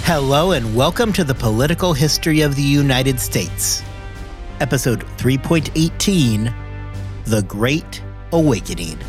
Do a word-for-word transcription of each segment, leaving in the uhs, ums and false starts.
Hello and welcome to the Political History of the United States, Episode three point eighteen, The Great Awakening.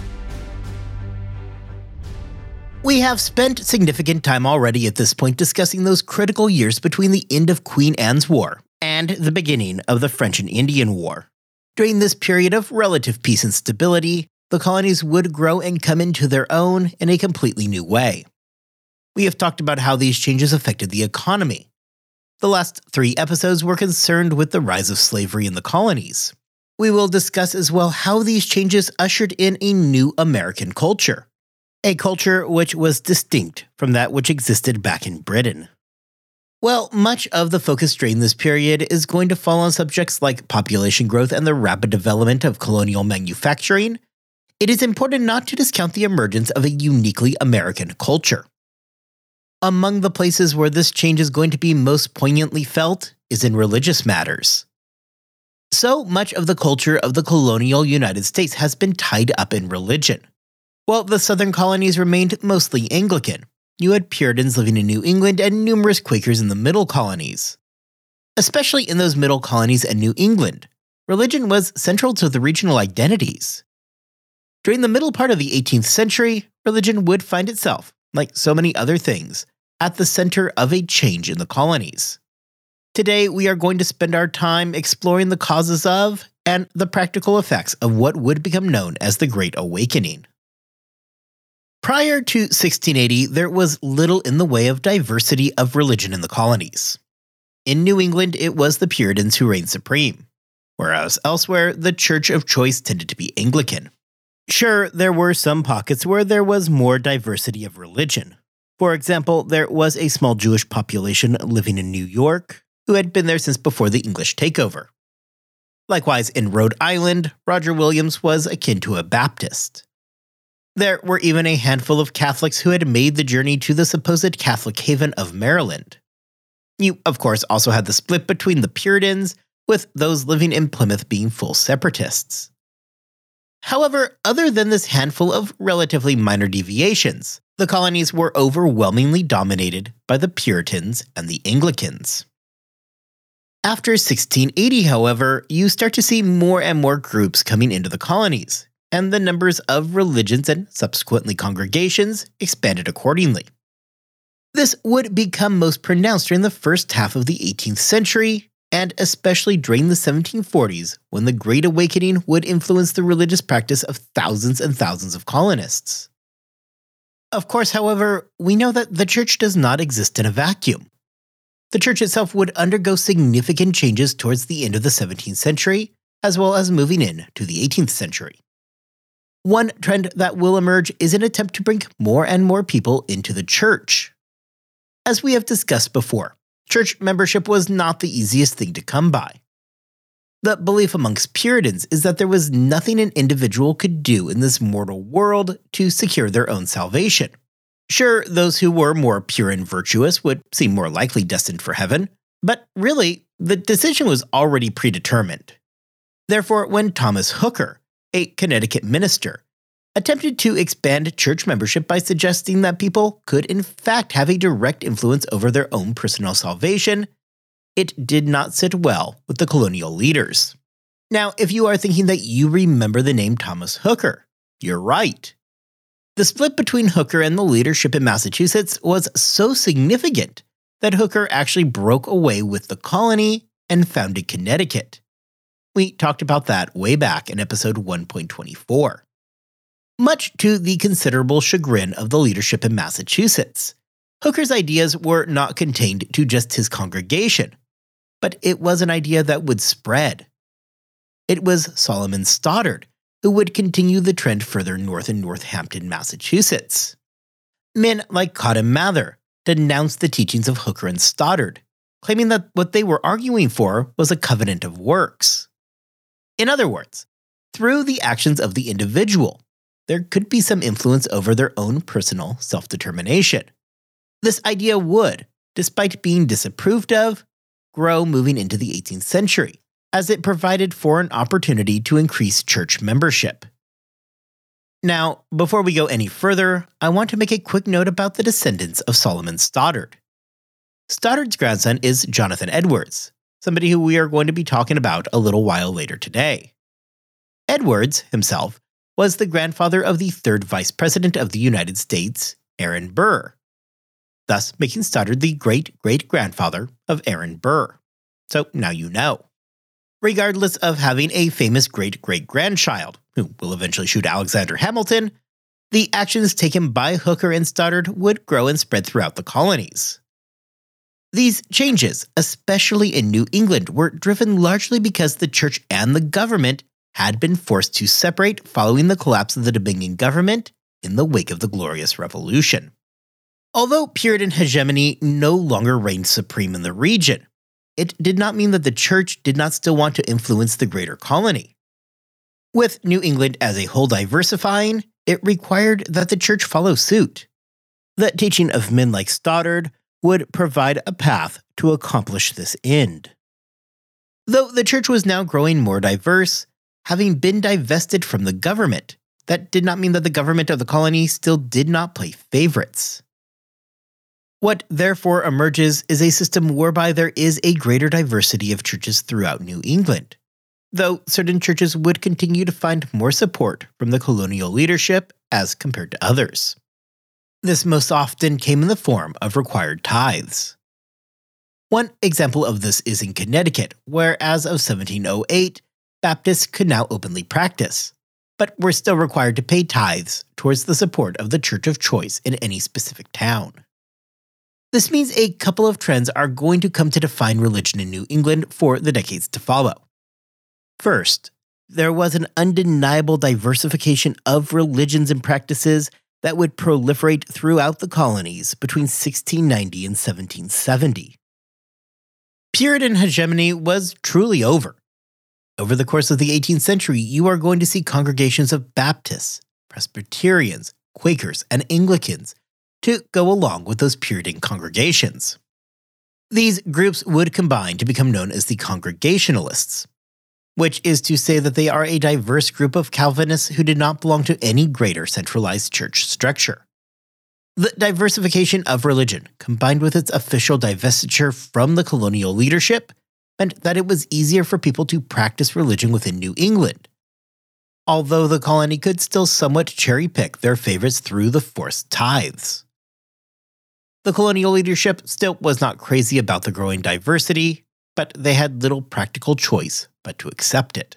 We have spent significant time already at this point discussing those critical years between the end of Queen Anne's War and the beginning of the French and Indian War. During this period of relative peace and stability, the colonies would grow and come into their own in a completely new way. We have talked about how these changes affected the economy. The last three episodes were concerned with the rise of slavery in the colonies. We will discuss as well how these changes ushered in a new American culture, a culture which was distinct from that which existed back in Britain. Well, much of the focus during this period is going to fall on subjects like population growth and the rapid development of colonial manufacturing. It is important not to discount the emergence of a uniquely American culture. Among the places where this change is going to be most poignantly felt is in religious matters. So much of the culture of the colonial United States has been tied up in religion. While the southern colonies remained mostly Anglican, you had Puritans living in New England and numerous Quakers in the middle colonies. Especially in those middle colonies and New England, religion was central to the regional identities. During the middle part of the eighteenth century, religion would find itself, like so many other things, at the center of a change in the colonies. Today, we are going to spend our time exploring the causes of and the practical effects of what would become known as the Great Awakening. Prior to sixteen eighty, there was little in the way of diversity of religion in the colonies. In New England, it was the Puritans who reigned supreme, whereas elsewhere, the church of choice tended to be Anglican. Sure, there were some pockets where there was more diversity of religion. For example, there was a small Jewish population living in New York who had been there since before the English takeover. Likewise, in Rhode Island, Roger Williams was akin to a Baptist. There were even a handful of Catholics who had made the journey to the supposed Catholic haven of Maryland. You, of course, also had the split between the Puritans, with those living in Plymouth being full separatists. However, other than this handful of relatively minor deviations, the colonies were overwhelmingly dominated by the Puritans and the Anglicans. After sixteen eighty, however, you start to see more and more groups coming into the colonies, and the numbers of religions and subsequently congregations expanded accordingly. This would become most pronounced during the first half of the eighteenth century, and especially during the seventeen forties, when the Great Awakening would influence the religious practice of thousands and thousands of colonists. Of course, however, we know that the church does not exist in a vacuum. The church itself would undergo significant changes towards the end of the seventeenth century, as well as moving in to the eighteenth century. One trend that will emerge is an attempt to bring more and more people into the church. As we have discussed before, church membership was not the easiest thing to come by. The belief amongst Puritans is that there was nothing an individual could do in this mortal world to secure their own salvation. Sure, those who were more pure and virtuous would seem more likely destined for heaven, but really, the decision was already predetermined. Therefore, when Thomas Hooker, a Connecticut minister, attempted to expand church membership by suggesting that people could in fact have a direct influence over their own personal salvation, it did not sit well with the colonial leaders. Now, if you are thinking that you remember the name Thomas Hooker, you're right. The split between Hooker and the leadership in Massachusetts was so significant that Hooker actually broke away with the colony and founded Connecticut. We talked about that way back in episode one point twenty-four. Much to the considerable chagrin of the leadership in Massachusetts, Hooker's ideas were not contained to just his congregation, but it was an idea that would spread. It was Solomon Stoddard who would continue the trend further north in Northampton, Massachusetts. Men like Cotton Mather denounced the teachings of Hooker and Stoddard, claiming that what they were arguing for was a covenant of works. In other words, through the actions of the individual, there could be some influence over their own personal self-determination. This idea would, despite being disapproved of, grow moving into the eighteenth century, as it provided for an opportunity to increase church membership. Now, before we go any further, I want to make a quick note about the descendants of Solomon Stoddard. Stoddard's grandson is Jonathan Edwards, somebody who we are going to be talking about a little while later today. Edwards, himself, was the grandfather of the third Vice President of the United States, Aaron Burr, thus making Stoddard the great-great-grandfather of Aaron Burr. So now you know. Regardless of having a famous great-great-grandchild, who will eventually shoot Alexander Hamilton, the actions taken by Hooker and Stoddard would grow and spread throughout the colonies. These changes, especially in New England, were driven largely because the church and the government had been forced to separate following the collapse of the Dominion government in the wake of the Glorious Revolution. Although Puritan hegemony no longer reigned supreme in the region, it did not mean that the church did not still want to influence the greater colony. With New England as a whole diversifying, it required that the church follow suit. The teaching of men like Stoddard would provide a path to accomplish this end. Though the church was now growing more diverse, having been divested from the government, that did not mean that the government of the colony still did not play favorites. What therefore emerges is a system whereby there is a greater diversity of churches throughout New England, though certain churches would continue to find more support from the colonial leadership as compared to others. This most often came in the form of required tithes. One example of this is in Connecticut, where as of seventeen oh eight, Baptists could now openly practice, but were still required to pay tithes towards the support of the church of choice in any specific town. This means a couple of trends are going to come to define religion in New England for the decades to follow. First, there was an undeniable diversification of religions and practices that would proliferate throughout the colonies between sixteen ninety and seventeen seventy. Puritan hegemony was truly over. Over the course of the eighteenth century, you are going to see congregations of Baptists, Presbyterians, Quakers, and Anglicans to go along with those Puritan congregations. These groups would combine to become known as the Congregationalists, which is to say that they are a diverse group of Calvinists who did not belong to any greater centralized church structure. The diversification of religion, combined with its official divestiture from the colonial leadership, meant that it was easier for people to practice religion within New England, although the colony could still somewhat cherry-pick their favorites through the forced tithes. The colonial leadership still was not crazy about the growing diversity, but they had little practical choice but to accept it.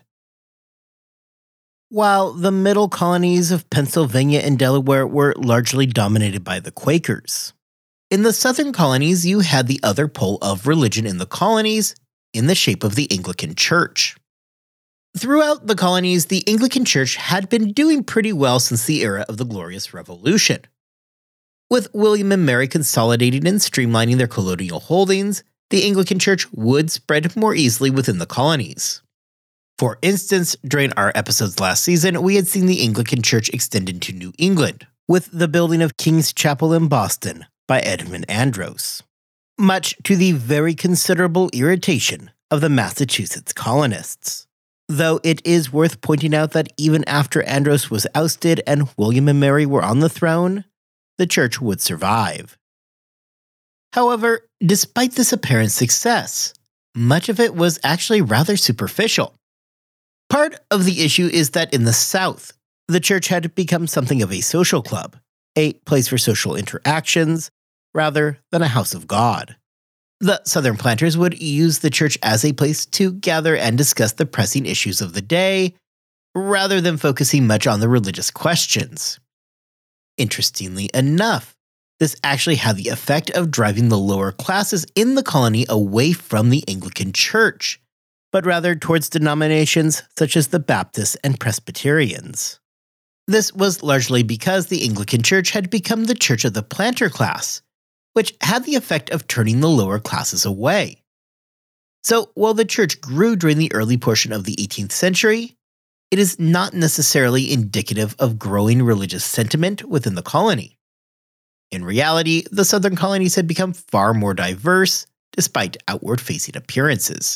While the middle colonies of Pennsylvania and Delaware were largely dominated by the Quakers, in the southern colonies you had the other pole of religion in the colonies in the shape of the Anglican Church. Throughout the colonies, the Anglican Church had been doing pretty well since the era of the Glorious Revolution. With William and Mary consolidating and streamlining their colonial holdings, the Anglican Church would spread more easily within the colonies. For instance, during our episodes last season, we had seen the Anglican Church extend into New England, with the building of King's Chapel in Boston by Edmund Andros, much to the very considerable irritation of the Massachusetts colonists. Though it is worth pointing out that even after Andros was ousted and William and Mary were on the throne, the church would survive. However, despite this apparent success, much of it was actually rather superficial. Part of the issue is that in the South, the church had become something of a social club, a place for social interactions, rather than a house of God. The Southern planters would use the church as a place to gather and discuss the pressing issues of the day, rather than focusing much on the religious questions. Interestingly enough, this actually had the effect of driving the lower classes in the colony away from the Anglican Church, but rather towards denominations such as the Baptists and Presbyterians. This was largely because the Anglican Church had become the church of the planter class, which had the effect of turning the lower classes away. So while the church grew during the early portion of the eighteenth century, it is not necessarily indicative of growing religious sentiment within the colony. In reality, the southern colonies had become far more diverse, despite outward-facing appearances.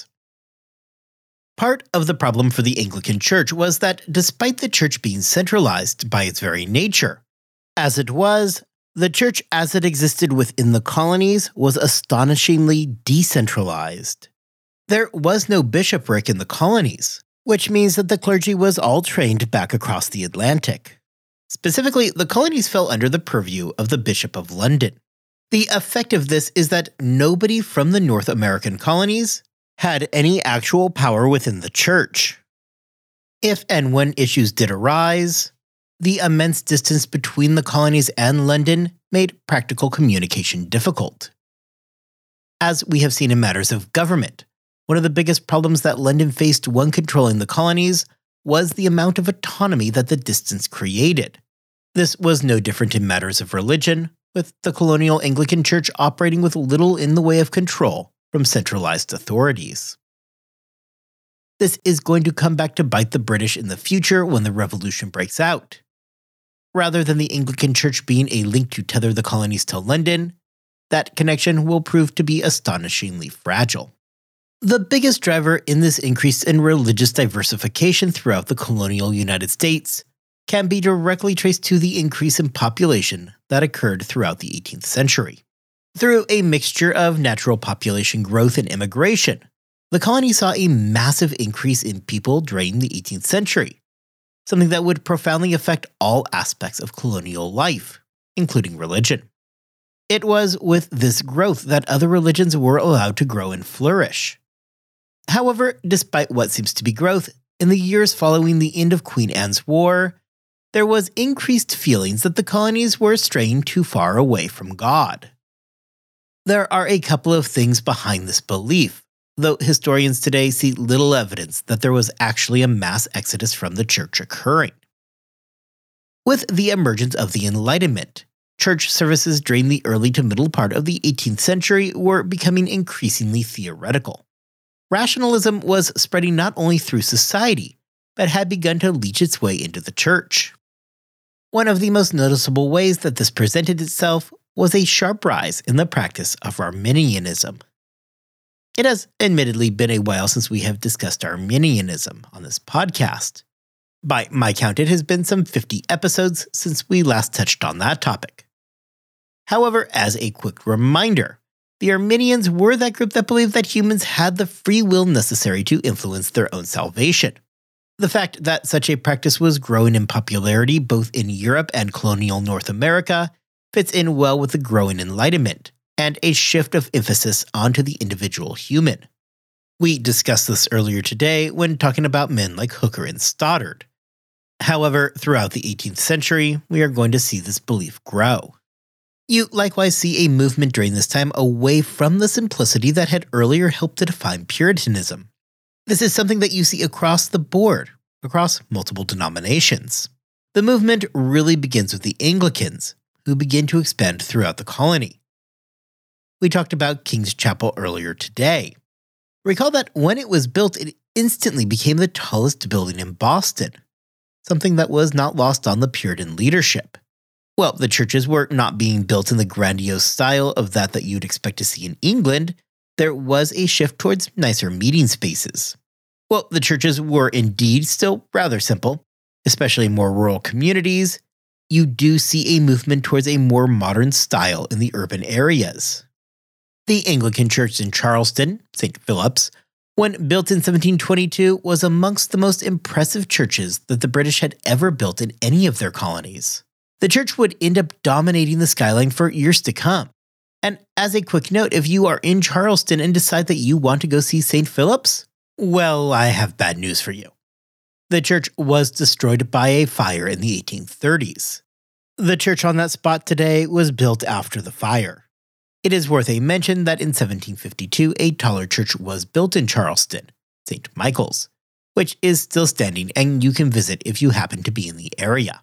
Part of the problem for the Anglican Church was that despite the church being centralized by its very nature, as it was, The church as it existed within the colonies was astonishingly decentralized. There was no bishopric in the colonies, which means that the clergy was all trained back across the Atlantic. Specifically, the colonies fell under the purview of the Bishop of London. The effect of this is that nobody from the North American colonies had any actual power within the church. If and when issues did arise, the immense distance between the colonies and London made practical communication difficult. As we have seen in matters of government, one of the biggest problems that London faced when controlling the colonies was the amount of autonomy that the distance created. This was no different in matters of religion, with the colonial Anglican Church operating with little in the way of control from centralized authorities. This is going to come back to bite the British in the future when the revolution breaks out. Rather than the Anglican Church being a link to tether the colonies to London, that connection will prove to be astonishingly fragile. The biggest driver in this increase in religious diversification throughout the colonial United States can be directly traced to the increase in population that occurred throughout the eighteenth century. Through a mixture of natural population growth and immigration, the colony saw a massive increase in people during the eighteenth century, something that would profoundly affect all aspects of colonial life, including religion. It was with this growth that other religions were allowed to grow and flourish. However, despite what seems to be growth, in the years following the end of Queen Anne's War, there was increased feelings that the colonies were straying too far away from God. There are a couple of things behind this belief, though historians today see little evidence that there was actually a mass exodus from the church occurring. With the emergence of the Enlightenment, church services during the early to middle part of the eighteenth century were becoming increasingly theoretical. Rationalism was spreading not only through society, but had begun to leach its way into the church. One of the most noticeable ways that this presented itself was a sharp rise in the practice of Arminianism. It has admittedly been a while since we have discussed Arminianism on this podcast. By my count, it has been some fifty episodes since we last touched on that topic. However, as a quick reminder, the Arminians were that group that believed that humans had the free will necessary to influence their own salvation. The fact that such a practice was growing in popularity both in Europe and colonial North America fits in well with the growing Enlightenment and a shift of emphasis onto the individual human. We discussed this earlier today when talking about men like Hooker and Stoddard. However, throughout the eighteenth century, we are going to see this belief grow. You likewise see a movement during this time away from the simplicity that had earlier helped to define Puritanism. This is something that you see across the board, across multiple denominations. The movement really begins with the Anglicans, who begin to expand throughout the colony. We talked about King's Chapel earlier today. Recall that when it was built, it instantly became the tallest building in Boston, something that was not lost on the Puritan leadership. Well, the churches were not being built in the grandiose style of that that you'd expect to see in England. There was a shift towards nicer meeting spaces. Well, the churches were indeed still rather simple, especially in more rural communities. You do see a movement towards a more modern style in the urban areas. The Anglican Church in Charleston, Saint Philip's, when built in seventeen twenty-two, was amongst the most impressive churches that the British had ever built in any of their colonies. The church would end up dominating the skyline for years to come. And as a quick note, if you are in Charleston and decide that you want to go see Saint Philip's, well, I have bad news for you. The church was destroyed by a fire in the eighteen thirties. The church on that spot today was built after the fire. It is worth a mention that in seventeen fifty-two, a taller church was built in Charleston, Saint Michael's, which is still standing and you can visit if you happen to be in the area.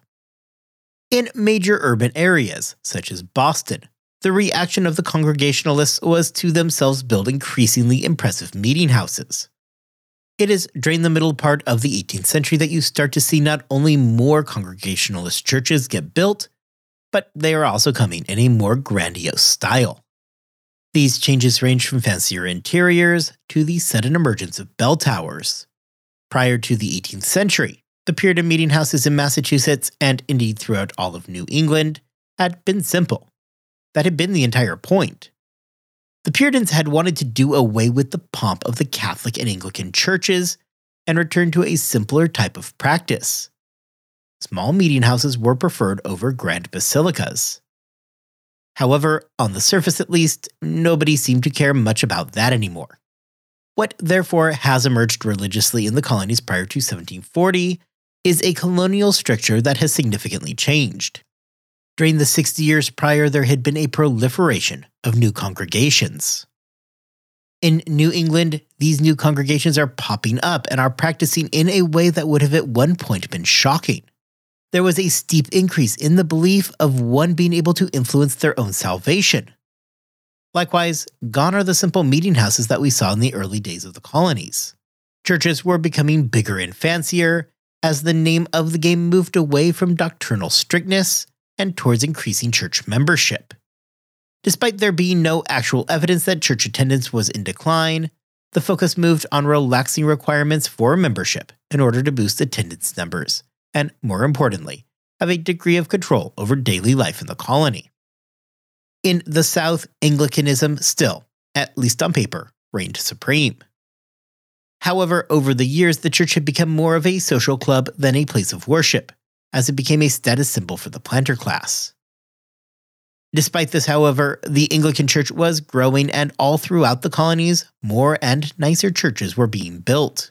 In major urban areas, such as Boston, the reaction of the Congregationalists was to themselves build increasingly impressive meeting houses. It is during the middle part of the eighteenth century that you start to see not only more Congregationalist churches get built, but they are also coming in a more grandiose style. These changes range from fancier interiors to the sudden emergence of bell towers. Prior to the eighteenth century, the Puritan meeting houses in Massachusetts and indeed throughout all of New England had been simple. That had been the entire point. The Puritans had wanted to do away with the pomp of the Catholic and Anglican churches and return to a simpler type of practice. Small meeting houses were preferred over grand basilicas. However, on the surface at least, nobody seemed to care much about that anymore. What therefore has emerged religiously in the colonies prior to seventeen forty is a colonial structure that has significantly changed. During the sixty years prior, there had been a proliferation of new congregations. In New England, these new congregations are popping up and are practicing in a way that would have at one point been shocking. There was a steep increase in the belief of one being able to influence their own salvation. Likewise, gone are the simple meeting houses that we saw in the early days of the colonies. Churches were becoming bigger and fancier as the name of the game moved away from doctrinal strictness and towards increasing church membership. Despite there being no actual evidence that church attendance was in decline, the focus moved on relaxing requirements for membership in order to boost attendance numbers, and more importantly, have a degree of control over daily life in the colony. In the South, Anglicanism still, at least on paper, reigned supreme. However, over the years, the church had become more of a social club than a place of worship, as it became a status symbol for the planter class. Despite this, however, the Anglican Church was growing, and all throughout the colonies, more and nicer churches were being built.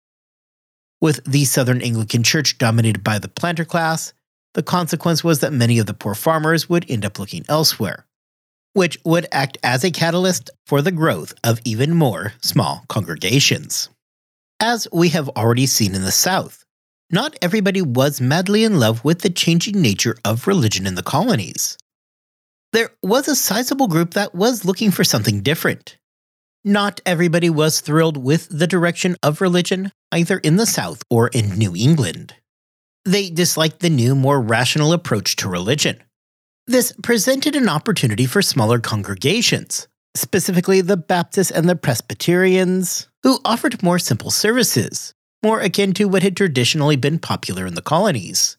With the Southern Anglican Church dominated by the planter class, the consequence was that many of the poor farmers would end up looking elsewhere, which would act as a catalyst for the growth of even more small congregations. As we have already seen in the South, not everybody was madly in love with the changing nature of religion in the colonies. There was a sizable group that was looking for something different. Not everybody was thrilled with the direction of religion, either in the South or in New England. They disliked the new, more rational approach to religion. This presented an opportunity for smaller congregations, specifically the Baptists and the Presbyterians, who offered more simple services, more akin to what had traditionally been popular in the colonies.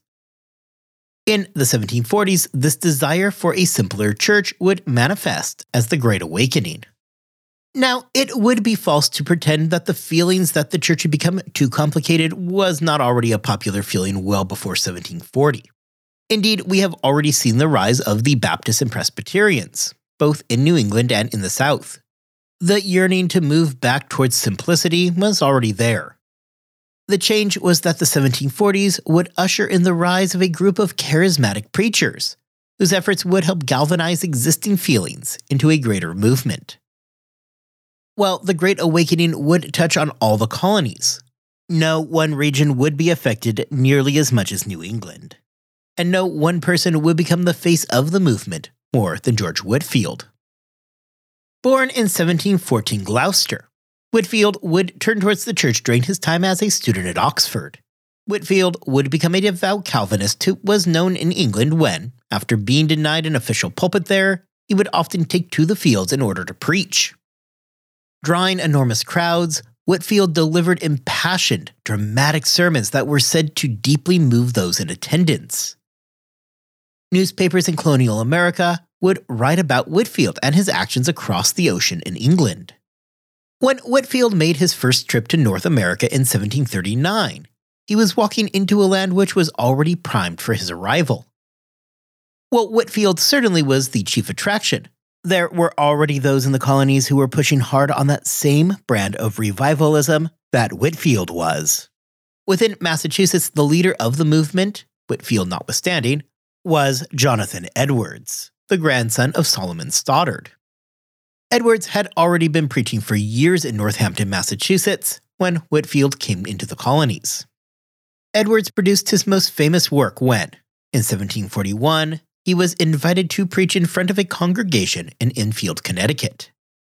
In the seventeen forties, this desire for a simpler church would manifest as the Great Awakening. Now, it would be false to pretend that the feelings that the church had become too complicated was not already a popular feeling well before seventeen forty. Indeed, we have already seen the rise of the Baptists and Presbyterians, both in New England and in the South. The yearning to move back towards simplicity was already there. The change was that the seventeen forties would usher in the rise of a group of charismatic preachers, whose efforts would help galvanize existing feelings into a greater movement. While the Great Awakening would touch on all the colonies, no one region would be affected nearly as much as New England, and no one person would become the face of the movement more than George Whitefield. Born in seventeen fourteen Gloucester, Whitefield would turn towards the church during his time as a student at Oxford. Whitefield would become a devout Calvinist who was known in England when, after being denied an official pulpit there, he would often take to the fields in order to preach. Drawing enormous crowds, Whitefield delivered impassioned, dramatic sermons that were said to deeply move those in attendance. Newspapers in colonial America would write about Whitefield and his actions across the ocean in England. When Whitefield made his first trip to North America in seventeen thirty-nine, he was walking into a land which was already primed for his arrival. While Whitefield certainly was the chief attraction, there were already those in the colonies who were pushing hard on that same brand of revivalism that Whitefield was. Within Massachusetts, the leader of the movement, Whitefield notwithstanding, was Jonathan Edwards, the grandson of Solomon Stoddard. Edwards had already been preaching for years in Northampton, Massachusetts, when Whitefield came into the colonies. Edwards produced his most famous work when, in seventeen forty-one, he was invited to preach in front of a congregation in Enfield, Connecticut.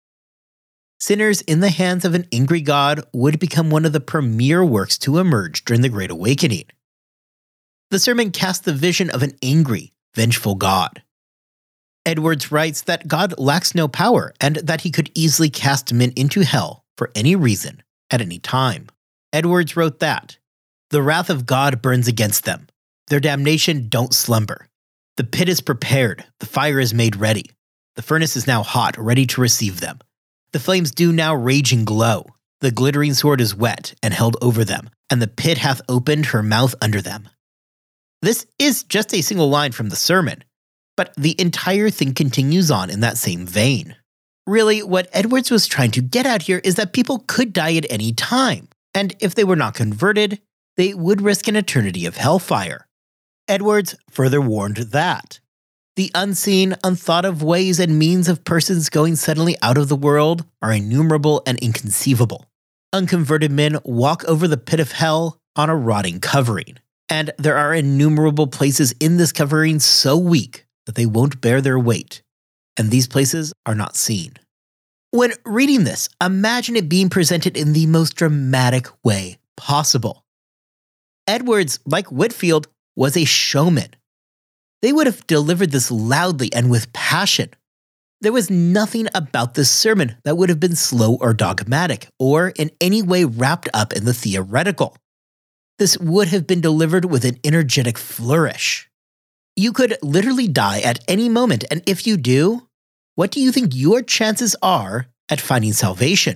Sinners in the Hands of an Angry God would become one of the premier works to emerge during the Great Awakening. The sermon cast the vision of an angry, vengeful God. Edwards writes that God lacks no power and that he could easily cast men into hell for any reason, at any time. Edwards wrote that, "The wrath of God burns against them. Their damnation don't slumber. The pit is prepared, the fire is made ready. The furnace is now hot, ready to receive them. The flames do now rage and glow. The glittering sword is wet and held over them, and the pit hath opened her mouth under them. This is just a single line from the sermon, but the entire thing continues on in that same vein. Really, what Edwards was trying to get at here is that people could die at any time, and if they were not converted, they would risk an eternity of hellfire. Edwards further warned that the unseen, unthought of ways and means of persons going suddenly out of the world are innumerable and inconceivable. Unconverted men walk over the pit of hell on a rotting covering, and there are innumerable places in this covering so weak that they won't bear their weight, and these places are not seen. When reading this, imagine it being presented in the most dramatic way possible. Edwards, like Whitefield, was a showman. They would have delivered this loudly and with passion. There was nothing about this sermon that would have been slow or dogmatic, or in any way wrapped up in the theoretical. This would have been delivered with an energetic flourish. You could literally die at any moment, and if you do, what do you think your chances are at finding salvation?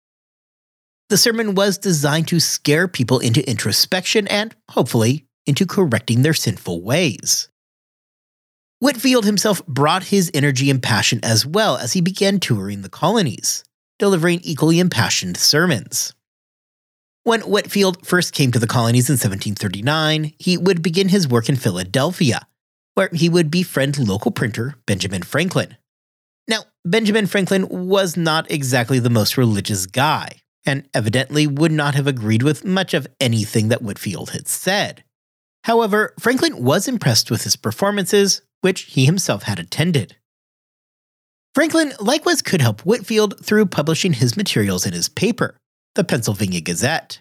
The sermon was designed to scare people into introspection and, hopefully, into correcting their sinful ways. Whitefield himself brought his energy and passion as well as he began touring the colonies, delivering equally impassioned sermons. When Whitefield first came to the colonies in seventeen thirty-nine, he would begin his work in Philadelphia, where he would befriend local printer Benjamin Franklin. Now, Benjamin Franklin was not exactly the most religious guy, and evidently would not have agreed with much of anything that Whitefield had said. However, Franklin was impressed with his performances, which he himself had attended. Franklin likewise could help Whitefield through publishing his materials in his paper, the Pennsylvania Gazette.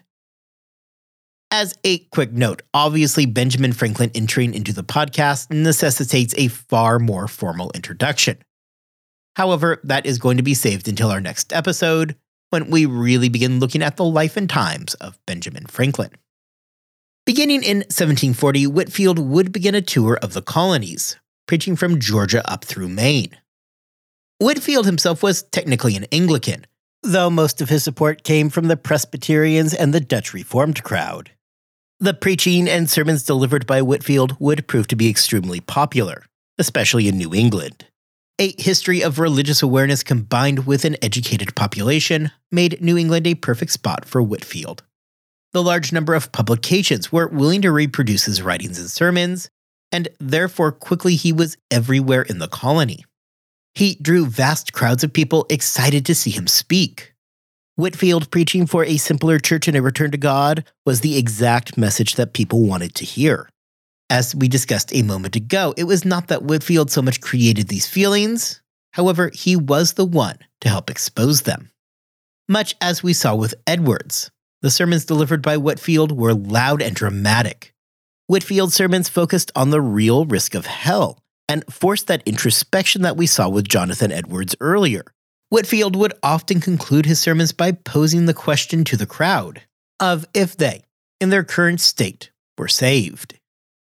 As a quick note, obviously Benjamin Franklin entering into the podcast necessitates a far more formal introduction. However, that is going to be saved until our next episode, when we really begin looking at the life and times of Benjamin Franklin. Beginning in seventeen forty, Whitefield would begin a tour of the colonies, preaching from Georgia up through Maine. Whitefield himself was technically an Anglican, though most of his support came from the Presbyterians and the Dutch Reformed crowd. The preaching and sermons delivered by Whitefield would prove to be extremely popular, especially in New England. A history of religious awareness combined with an educated population made New England a perfect spot for Whitefield. The large number of publications were willing to reproduce his writings and sermons, and therefore quickly he was everywhere in the colony. He drew vast crowds of people excited to see him speak. Whitefield preaching for a simpler church and a return to God was the exact message that people wanted to hear. As we discussed a moment ago, it was not that Whitefield so much created these feelings. However, he was the one to help expose them. Much as we saw with Edwards, the sermons delivered by Whitefield were loud and dramatic. Whitefield's sermons focused on the real risk of hell and forced that introspection that we saw with Jonathan Edwards earlier. Whitefield would often conclude his sermons by posing the question to the crowd of if they, in their current state, were saved.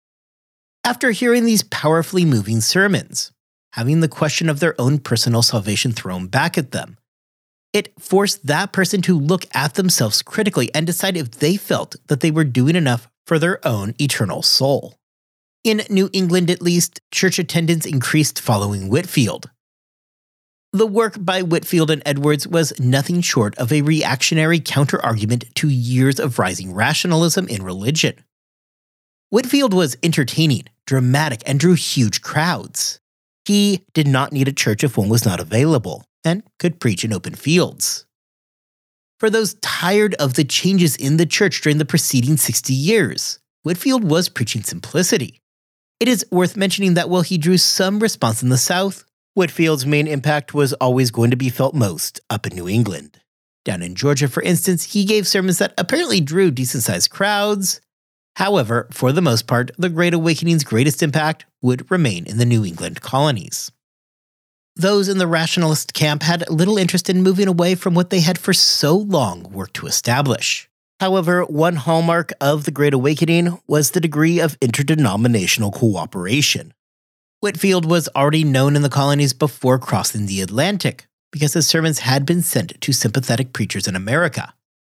After hearing these powerfully moving sermons, having the question of their own personal salvation thrown back at them, it forced that person to look at themselves critically and decide if they felt that they were doing enough for their own eternal soul. In New England, at least, church attendance increased following Whitefield. The work by Whitefield and Edwards was nothing short of a reactionary counter-argument to years of rising rationalism in religion. Whitefield was entertaining, dramatic, and drew huge crowds. He did not need a church if one was not available, and could preach in open fields. For those tired of the changes in the church during the preceding sixty years, Whitefield was preaching simplicity. It is worth mentioning that while he drew some response in the South, Whitefield's main impact was always going to be felt most up in New England. Down in Georgia, for instance, he gave sermons that apparently drew decent-sized crowds. However, for the most part, the Great Awakening's greatest impact would remain in the New England colonies. Those in the rationalist camp had little interest in moving away from what they had for so long worked to establish. However, one hallmark of the Great Awakening was the degree of interdenominational cooperation. Whitefield was already known in the colonies before crossing the Atlantic, because his sermons had been sent to sympathetic preachers in America.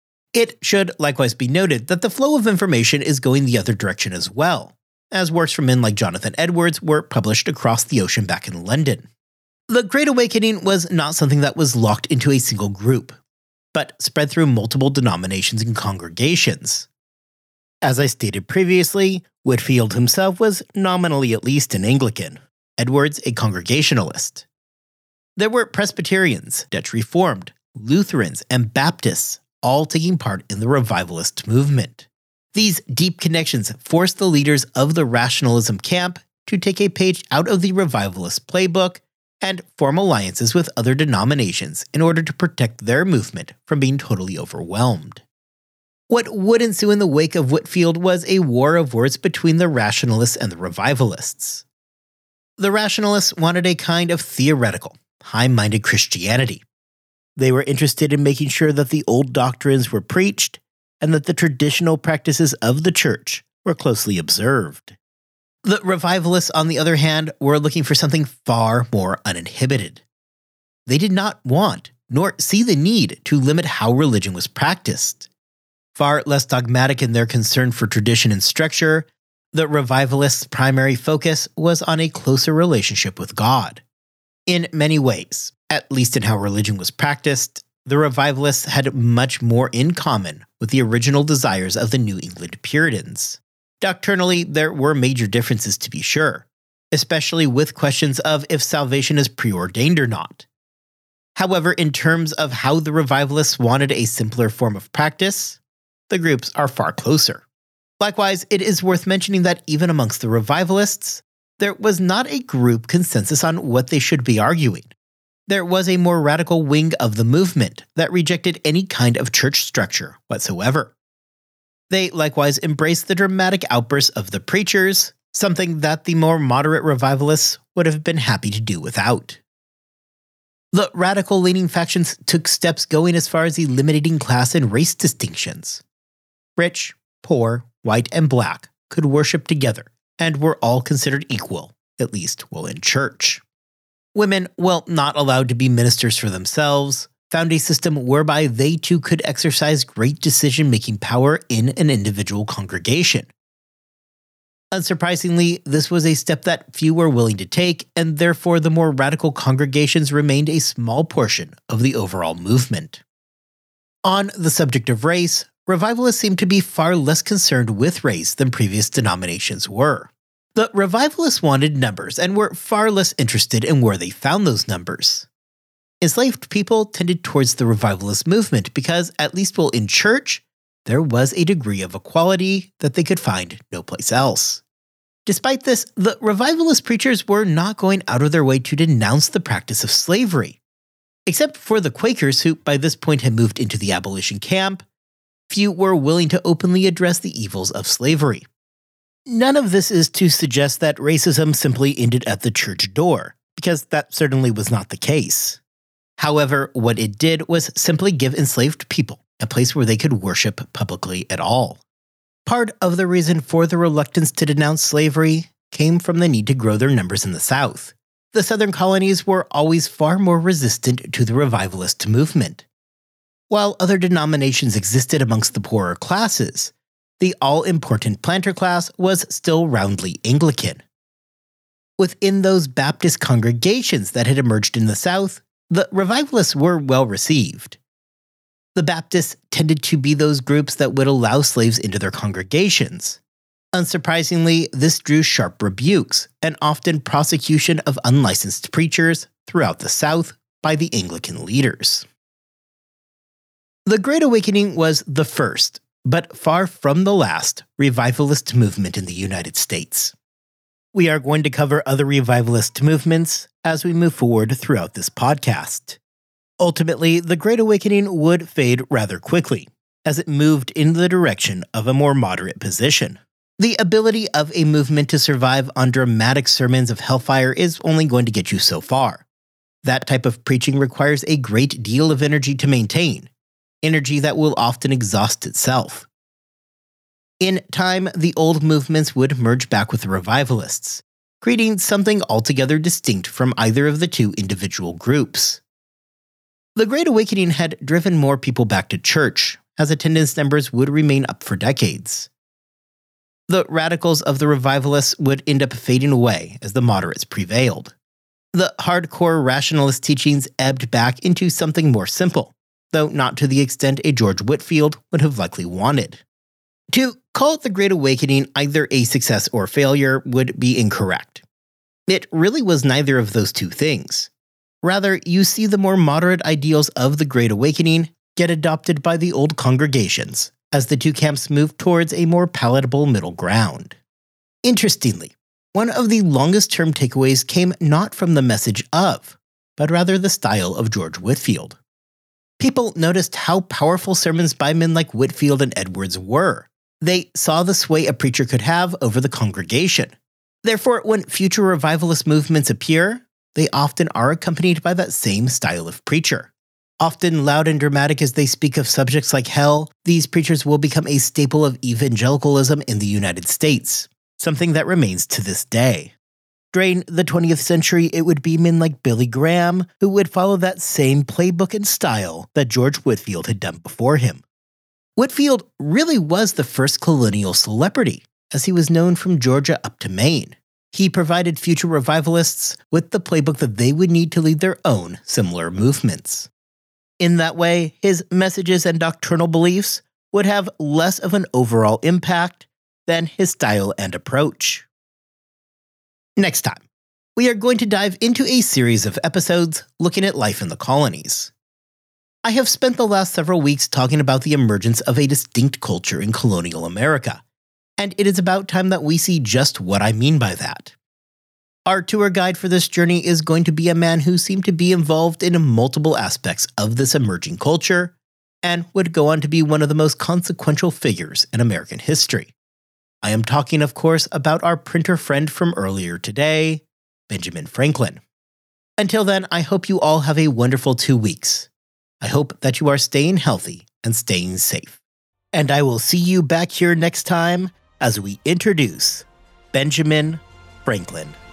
It should likewise be noted that the flow of information is going the other direction as well, as works from men like Jonathan Edwards were published across the ocean back in London. The Great Awakening was not something that was locked into a single group, but spread through multiple denominations and congregations. As I stated previously, Whitefield himself was nominally at least an Anglican, Edwards a Congregationalist. There were Presbyterians, Dutch Reformed, Lutherans, and Baptists, all taking part in the revivalist movement. These deep connections forced the leaders of the rationalism camp to take a page out of the revivalist playbook and form alliances with other denominations in order to protect their movement from being totally overwhelmed. What would ensue in the wake of Whitefield was a war of words between the rationalists and the revivalists. The rationalists wanted a kind of theoretical, high-minded Christianity. They were interested in making sure that the old doctrines were preached and that the traditional practices of the church were closely observed. The revivalists, on the other hand, were looking for something far more uninhibited. They did not want, nor see the need to limit how religion was practiced. Far less dogmatic in their concern for tradition and structure, the revivalists' primary focus was on a closer relationship with God. In many ways, at least in how religion was practiced, the revivalists had much more in common with the original desires of the New England Puritans. Doctrinally, there were major differences to be sure, especially with questions of if salvation is preordained or not. However, in terms of how the revivalists wanted a simpler form of practice, the groups are far closer. Likewise, it is worth mentioning that even amongst the revivalists, there was not a group consensus on what they should be arguing. There was a more radical wing of the movement that rejected any kind of church structure whatsoever. They likewise embraced the dramatic outbursts of the preachers, something that the more moderate revivalists would have been happy to do without. The radical-leaning factions took steps going as far as eliminating class and race distinctions. Rich, poor, white, and black could worship together and were all considered equal, at least while in church. Women, while not allowed to be ministers for themselves, found a system whereby they too could exercise great decision-making power in an individual congregation. Unsurprisingly, this was a step that few were willing to take, and therefore the more radical congregations remained a small portion of the overall movement. On the subject of race, revivalists seemed to be far less concerned with race than previous denominations were. The revivalists wanted numbers and were far less interested in where they found those numbers. Enslaved people tended towards the revivalist movement because, at least while in church, there was a degree of equality that they could find no place else. Despite this, the revivalist preachers were not going out of their way to denounce the practice of slavery. Except for the Quakers, who by this point had moved into the abolition camp, few were willing to openly address the evils of slavery. None of this is to suggest that racism simply ended at the church door, because that certainly was not the case. However, what it did was simply give enslaved people a place where they could worship publicly at all. Part of the reason for the reluctance to denounce slavery came from the need to grow their numbers in the South. The Southern colonies were always far more resistant to the revivalist movement. While other denominations existed amongst the poorer classes, the all-important planter class was still roundly Anglican. Within those Baptist congregations that had emerged in the South, the revivalists were well received. The Baptists tended to be those groups that would allow slaves into their congregations. Unsurprisingly, this drew sharp rebukes and often prosecution of unlicensed preachers throughout the South by the Anglican leaders. The Great Awakening was the first, but far from the last, revivalist movement in the United States. We are going to cover other revivalist movements as we move forward throughout this podcast. Ultimately, the Great Awakening would fade rather quickly, as it moved in the direction of a more moderate position. The ability of a movement to survive on dramatic sermons of hellfire is only going to get you so far. That type of preaching requires a great deal of energy to maintain, energy that will often exhaust itself. In time, the old movements would merge back with the revivalists, creating something altogether distinct from either of the two individual groups. The Great Awakening had driven more people back to church, as attendance numbers would remain up for decades. The radicals of the revivalists would end up fading away as the moderates prevailed. The hardcore rationalist teachings ebbed back into something more simple, though not to the extent a George Whitefield would have likely wanted. To call it the Great Awakening either a success or failure would be incorrect. It really was neither of those two things. Rather, you see the more moderate ideals of the Great Awakening get adopted by the old congregations, as the two camps moved towards a more palatable middle ground. Interestingly, one of the longest-term takeaways came not from the message of, but rather the style of George Whitefield. People noticed how powerful sermons by men like Whitefield and Edwards were. They saw the sway a preacher could have over the congregation. Therefore, when future revivalist movements appear, they often are accompanied by that same style of preacher. Often loud and dramatic as they speak of subjects like hell, these preachers will become a staple of evangelicalism in the United States, something that remains to this day. During the twentieth century, it would be men like Billy Graham who would follow that same playbook and style that George Whitefield had done before him. Whitefield really was the first colonial celebrity, as he was known from Georgia up to Maine. He provided future revivalists with the playbook that they would need to lead their own similar movements. In that way, his messages and doctrinal beliefs would have less of an overall impact than his style and approach. Next time, we are going to dive into a series of episodes looking at life in the colonies. I have spent the last several weeks talking about the emergence of a distinct culture in colonial America, and it is about time that we see just what I mean by that. Our tour guide for this journey is going to be a man who seemed to be involved in multiple aspects of this emerging culture, and would go on to be one of the most consequential figures in American history. I am talking, of course, about our printer friend from earlier today, Benjamin Franklin. Until then, I hope you all have a wonderful two weeks. I hope that you are staying healthy and staying safe. And I will see you back here next time as we introduce Benjamin Franklin.